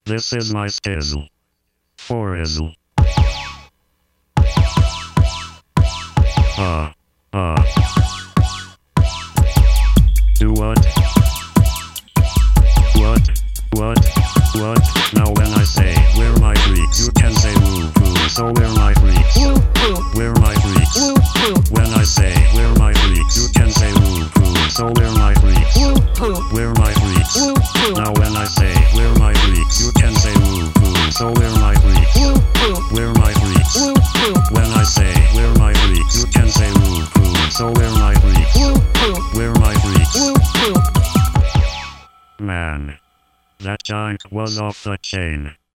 This is my skizzle. Forizzle. Do what? What? Now when I say, where my freaks, you can say woo woo. So where my freaks? Where my freaks? When I say, where my freaks, you can say woo woo. So where my freaks? Where my freaks? Now when I say, where my freaks, you can say woo woo. So where my freaks? Where my freaks? When I say, where my freaks, you can say woo woo. So where my freaks? Where my freaks? Man, that giant was off the chain.